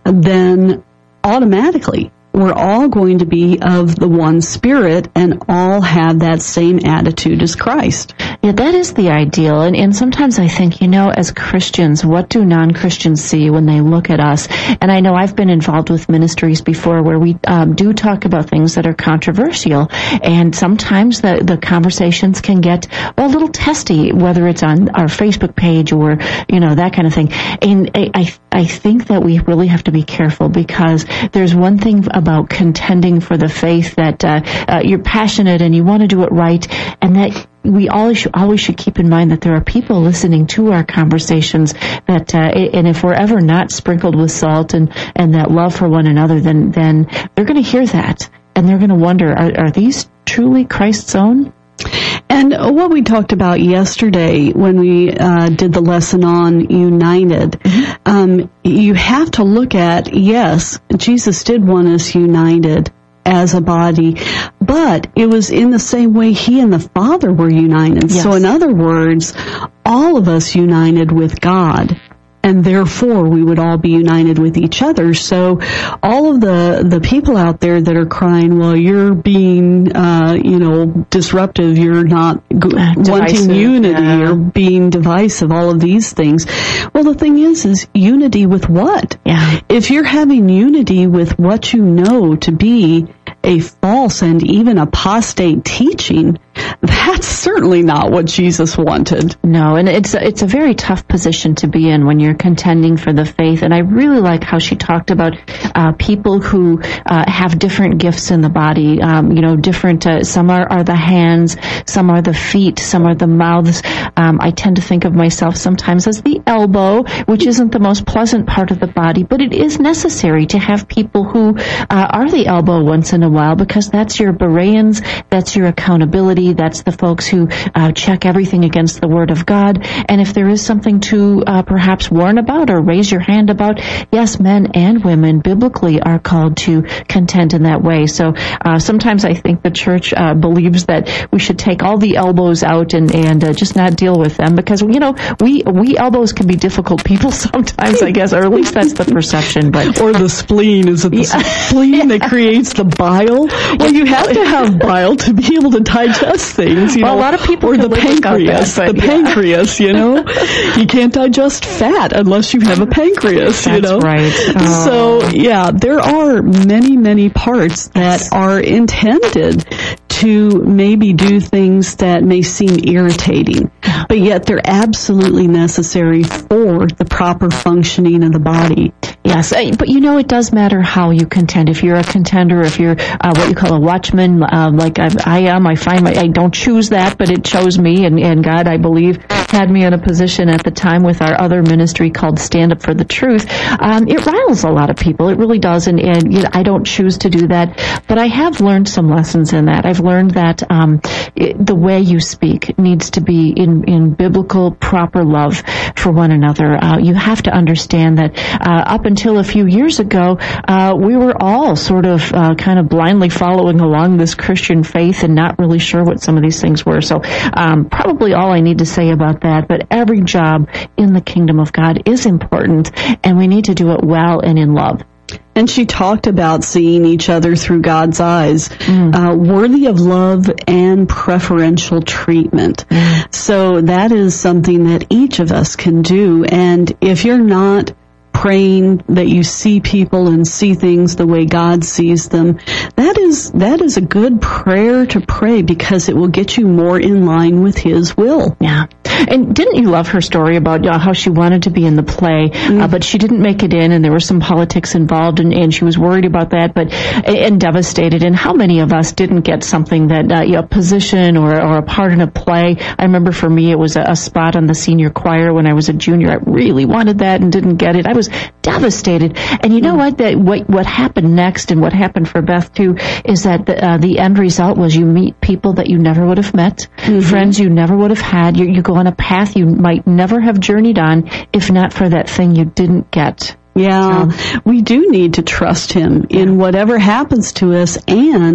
then automatically we're all going to be of the one Spirit and all have that same attitude as Christ. Yeah, that is the ideal. And, and sometimes I think, you know, as Christians, what do non-Christians see when they look at us? And I know I've been involved with ministries before where we um, do talk about things that are controversial. And sometimes the, the conversations can get a little testy, whether it's on our Facebook page or, you know, that kind of thing. And I, I, I think that we really have to be careful, because there's one thing about contending for the faith that uh, uh, you're passionate and you want to do it right, and that we always should, always should keep in mind that there are people listening to our conversations that, uh, and if we're ever not sprinkled with salt and, and that love for one another, then, then they're going to hear that and they're going to wonder, are, are these truly Christ's own? And what we talked about yesterday when we uh, did the lesson on united, mm-hmm. um, you have to look at, yes, Jesus did want us united as a body, but it was in the same way He and the Father were united. Yes. So in other words, all of us united with God. And therefore, we would all be united with each other. So all of the, the people out there that are crying, well, you're being, uh, you know, disruptive, you're not g- wanting unity, yeah. You're being divisive, all of these things. Well, the thing is, is unity with what? Yeah. If you're having unity with what you know to be a false and even apostate teaching, that's certainly not what Jesus wanted. No, and it's it's a very tough position to be in when you're contending for the faith. And I really like how she talked about uh, people who uh, have different gifts in the body. Um, you know, different. Uh, some are, are the hands, some are the feet, some are the mouths. Um, I tend to think of myself sometimes as the elbow, which isn't the most pleasant part of the body, but it is necessary to have people who uh, are the elbow once in a while, because that's your Bereans, that's your accountability, that's the folks who uh, check everything against the Word of God. And if there is something to uh, perhaps warn about or raise your hand about, yes, men and women biblically are called to contend in that way. So uh, sometimes I think the church uh, believes that we should take all the elbows out and, and uh, just not deal with them, because, you know, we we elbows can be difficult people sometimes, I guess, or at least that's the perception. But or the spleen. Is it the yeah. spleen that creates the bile? Well, you have to have bile to be able to digest things. You well, know? A lot of people or can the pancreas. That, the yeah. pancreas, you know, you can't digest fat unless you have a pancreas. That's you know, right. Oh. So yeah, there are many, many parts that are intended to maybe do things that may seem irritating, but yet they're absolutely necessary for the proper functioning of the body. Yes, but you know, it does matter how you contend. If you're a contender, if you're uh, what you call a watchman, uh, like I, I am, I find my, I don't choose that, but it chose me, and, and God, I believe, had me in a position at the time with our other ministry called Stand Up for the Truth. Um, it riles a lot of people. It really does, and, and you know, I don't choose to do that, but I have learned some lessons in that. I've learned that um, it, the way you speak needs to be in, in biblical, proper love for one another. Uh, you have to understand that uh, up until a few years ago, uh, we were all sort of uh, kind of blindly following along this Christian faith and not really sure what some of these things were. So um, probably all I need to say about that, but every job in the kingdom of God is important, and we need to do it well and in love. And she talked about seeing each other through God's eyes, mm. uh, worthy of love and preferential treatment. Mm. So that is something that each of us can do. And if you're not praying that you see people and see things the way God sees them, that is that is a good prayer to pray, because it will get you more in line with His will. Yeah. And didn't you love her story about uh, how she wanted to be in the play, mm. uh, but she didn't make it in, and there was some politics involved, and, and she was worried about that, but and devastated. And how many of us didn't get something that uh, you know, a position or or a part in a play? I remember for me, it was a, a spot on the senior choir when I was a junior. I really wanted that and didn't get it. I was devastated. And you know mm. what? That what what happened next, and what happened for Beth too, is that the, uh, the end result was you meet people that you never would have met, mm-hmm. friends you never would have had. You, you go on a path you might never have journeyed on if not for that thing you didn't get. Yeah, so, we do need to trust Him in whatever happens to us, and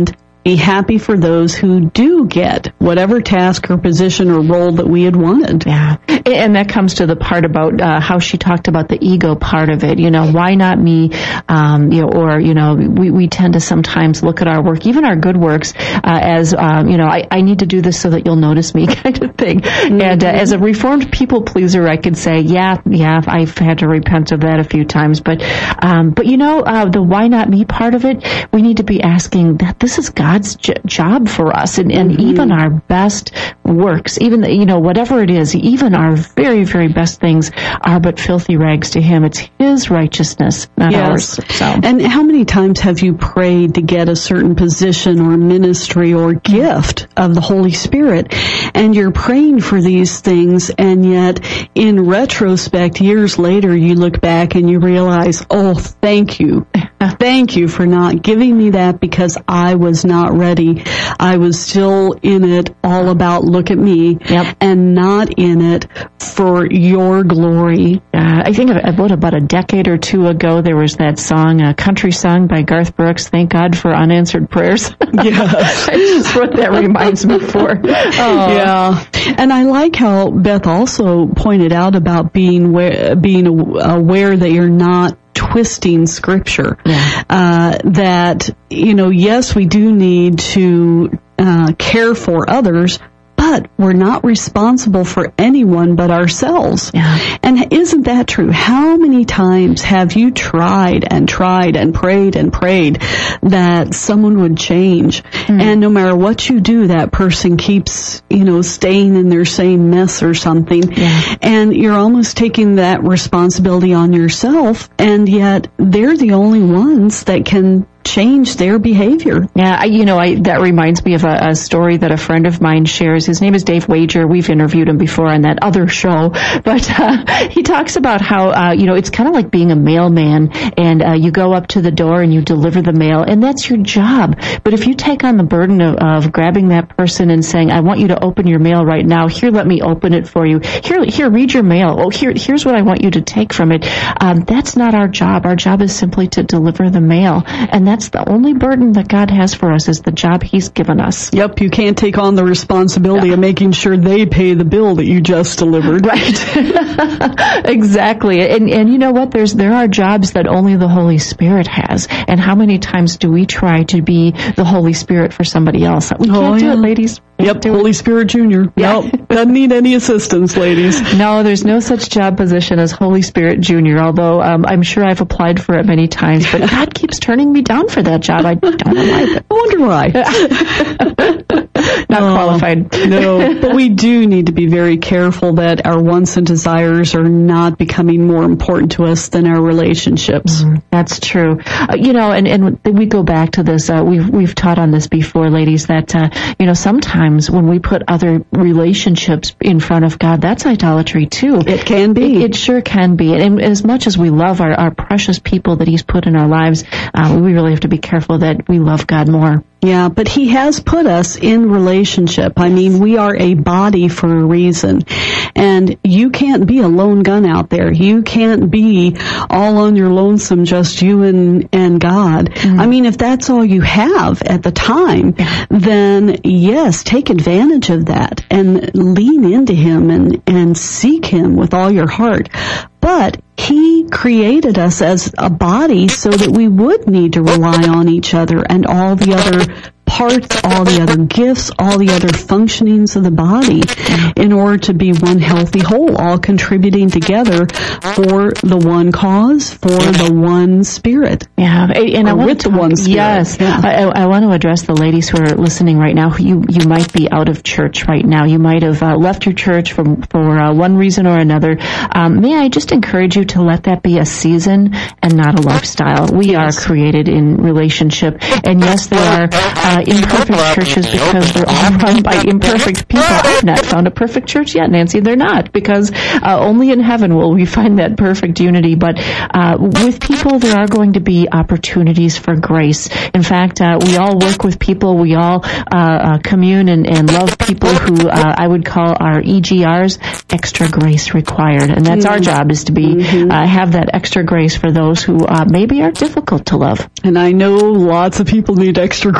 be happy for those who do get whatever task or position or role that we had wanted. Yeah. And that comes to the part about uh, how she talked about the ego part of it. You know, why not me? Um, you know, or, you know, we, we tend to sometimes look at our work, even our good works, uh, as, um, you know, I, I need to do this so that you'll notice me kind of thing. Mm-hmm. And uh, as a reformed people pleaser, I could say, yeah, yeah, I've had to repent of that a few times. But, um, but you know, uh, the why not me part of it, we need to be asking that this is God's j- job for us. And, and mm-hmm. even our best works, even, you know, whatever it is, even our very, very best things are but filthy rags to Him. It's His righteousness, not yes. ours. So. And how many times have you prayed to get a certain position or ministry or gift of the Holy Spirit, and you're praying for these things, and yet in retrospect, years later, you look back and you realize, oh, thank you. Thank you for not giving me that, because I was not ready. I was still in it all about look at me, yep. and not in it for your glory. Uh, I think about about a decade or two ago, there was that song, a country song by Garth Brooks, Thank God for Unanswered Prayers. Yes. That's what that reminds me for. Oh. Yeah. And I like how Beth also pointed out about being aware, being aware that you're not twisting Scripture. Yeah. Uh, that, you know, yes, we do need to uh, care for others, but we're not responsible for anyone but ourselves. Yeah. And isn't that true? How many times have you tried and tried and prayed and prayed that someone would change? Mm. And no matter what you do, that person keeps, you know, staying in their same mess or something. Yeah. And you're almost taking that responsibility on yourself, and yet they're the only ones that can change their behavior. Yeah, I, you know, I, that reminds me of a, a story that a friend of mine shares. His name is Dave Wager. We've interviewed him before on that other show, but uh, he talks about how, uh, you know, it's kind of like being a mailman, and uh, you go up to the door and you deliver the mail, and that's your job. But if you take on the burden of, of grabbing that person and saying, I want you to open your mail right now. Here, let me open it for you. Here, here, read your mail. Oh, here, here's what I want you to take from it. Um, that's not our job. Our job is simply to deliver the mail, and that's That's the only burden that God has for us, is the job He's given us. Yep, you can't take on the responsibility yeah. of making sure they pay the bill that you just delivered. Right. Exactly. And and you know what? There's there are jobs that only the Holy Spirit has. And how many times do we try to be the Holy Spirit for somebody else? We can't oh, do yeah. it, ladies. Yep, Holy Spirit Junior. Yeah. Nope, doesn't need any assistance, ladies. No, there's no such job position as Holy Spirit Junior, although um, I'm sure I've applied for it many times, but God keeps turning me down for that job. I don't know why. I wonder why. Not oh, qualified. No, but we do need to be very careful that our wants and desires are not becoming more important to us than our relationships. Mm, that's true. Uh, you know, and, and we go back to this. Uh, we've we've taught on this before, ladies, that, uh, you know, sometimes when we put other relationships in front of God, that's idolatry too. It can be. It, it sure can be. And as much as we love our, our precious people that He's put in our lives, uh, we really have to be careful that we love God more. Yeah, but He has put us in relationship. I mean, we are a body for a reason. And you can't be a lone gun out there. You can't be all on your lonesome, just you and, and God. Mm. I mean, if that's all you have at the time, then yes, take advantage of that and lean into Him and, and seek Him with all your heart. But He created us as a body so that we would need to rely on each other and all the other parts, all the other gifts, all the other functionings of the body in order to be one healthy whole, all contributing together for the one cause, for the one Spirit. Yeah, and I want with to the talk, one Spirit. Yes, yeah. I, I want to address the ladies who are listening right now. You you might be out of church right now. You might have uh, left your church for for uh, one reason or another. Um, may I just encourage you to let that be a season and not a lifestyle. We yes. are created in relationship, and yes, there are uh, imperfect churches because they're all run by imperfect people. I've not found a perfect church yet, Nancy. They're not, because uh, only in heaven will we find that perfect unity. But uh, with people, there are going to be opportunities for grace. In fact, uh, we all work with people. We all uh, uh, commune and, and love people who uh, I would call our E G Rs, extra grace required. And that's mm-hmm. our job, is to be mm-hmm. uh, have that extra grace for those who uh, maybe are difficult to love. And I know lots of people need extra grace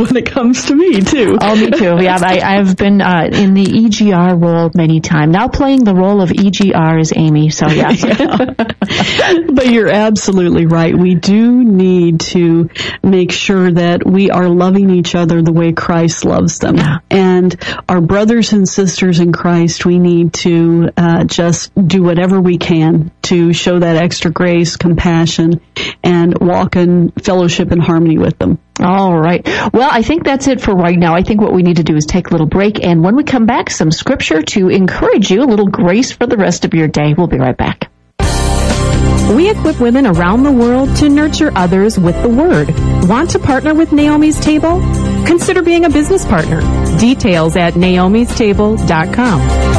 when it comes to me, too. Oh, me too. Yeah, I, I've been uh, in the E G R role many times. Now playing the role of E G R is Amy, so yes. Yeah. But you're absolutely right. We do need to make sure that we are loving each other the way Christ loves them. Yeah. And our brothers and sisters in Christ, we need to uh, just do whatever we can to show that extra grace, compassion, and walk in fellowship and harmony with them. All right. Well, I think that's it for right now. I think what we need to do is take a little break, and when we come back, some scripture to encourage you, a little grace for the rest of your day. We'll be right back. We equip women around the world to nurture others with the Word. Want to partner with Naomi's Table? Consider being a business partner. Details at naomis table dot com.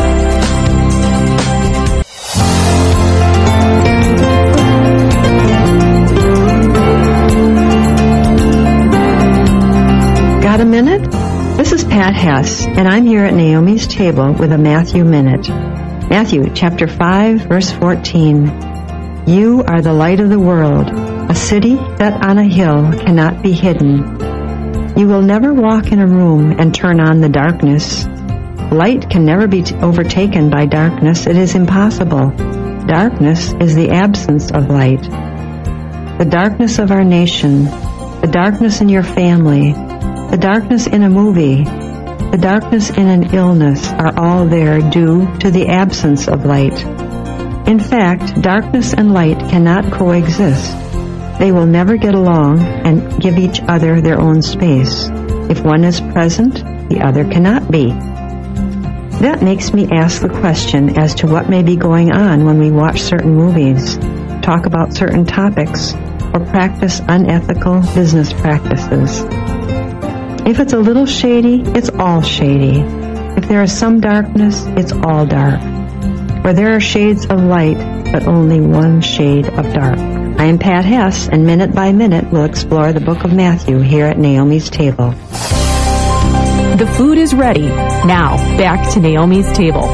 Got a minute? This is Pat Hess, and I'm here at Naomi's Table with a Matthew Minute. Matthew chapter five, verse fourteen. You are the light of the world. A city set on a hill cannot be hidden. You will never walk in a room and turn on the darkness. Light can never be t- overtaken by darkness. It is impossible. Darkness is the absence of light. The darkness of our nation, the darkness in your family, the darkness in a movie, the darkness in an illness are all there due to the absence of light. In fact, darkness and light cannot coexist. They will never get along and give each other their own space. If one is present, the other cannot be. That makes me ask the question as to what may be going on when we watch certain movies, talk about certain topics, or practice unethical business practices. If it's a little shady, it's all shady. If there is some darkness, it's all dark. Where there are shades of light, but only one shade of dark. I am Pat Hess, and minute by minute we'll explore the book of Matthew here at Naomi's Table. The food is ready. Now, back to Naomi's Table.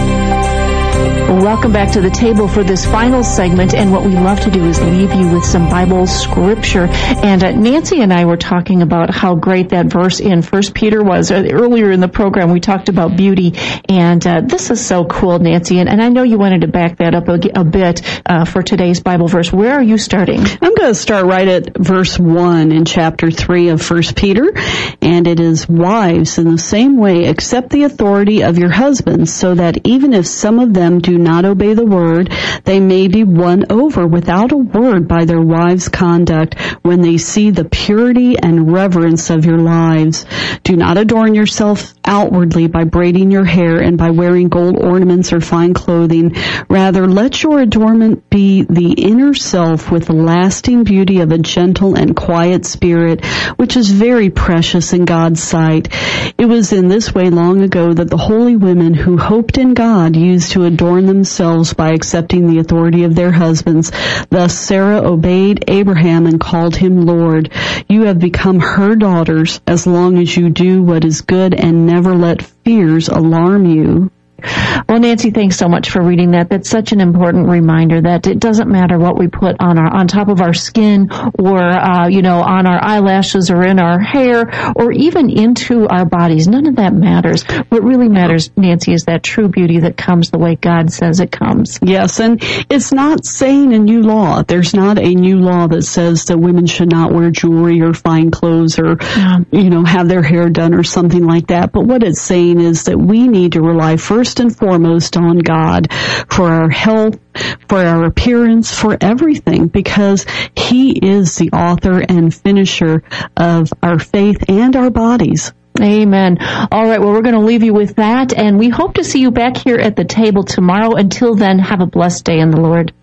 Welcome back to the table for this final segment, and what we love to do is leave you with some Bible scripture. And uh, Nancy and I were talking about how great that verse in First Peter was. Uh, earlier in the program, we talked about beauty, and uh, this is so cool, Nancy, and, and I know you wanted to back that up a, a bit uh, for today's Bible verse. Where are you starting? I'm going to start right at verse one in chapter three of First Peter, and it is, wives, in the same way, accept the authority of your husbands, so that even if some of them do not obey the word, they may be won over without a word by their wives' conduct when they see the purity and reverence of your lives. Do not adorn yourself outwardly by braiding your hair and by wearing gold ornaments or fine clothing. Rather, let your adornment be the inner self with the lasting beauty of a gentle and quiet spirit, which is very precious in God's sight. It was in this way long ago that the holy women who hoped in God used to adorn themselves by accepting the authority of their husbands. Thus Sarah obeyed Abraham and called him Lord. You have become her daughters as long as you do what is good and never let fears alarm you. Well, Nancy, thanks so much for reading that. That's such an important reminder that it doesn't matter what we put on our on top of our skin, or uh, you know, on our eyelashes, or in our hair, or even into our bodies. None of that matters. What really matters, Nancy, is that true beauty that comes the way God says it comes. Yes, and it's not saying a new law. There's not a new law that says that women should not wear jewelry or fine clothes or, yeah. you know, have their hair done or something like that. But what it's saying is that we need to rely first and foremost on God for our health, for our appearance, for everything, because He is the author and finisher of our faith and our bodies. Amen. All right, well, we're going to leave you with that, and we hope to see you back here at the table tomorrow. Until then, have a blessed day in the Lord.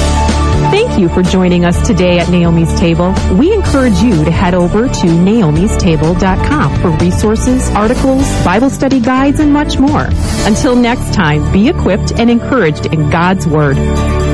Thank you for joining us today at Naomi's Table. We encourage you to head over to naomis table dot com for resources, articles, Bible study guides, and much more. Until next time, be equipped and encouraged in God's Word.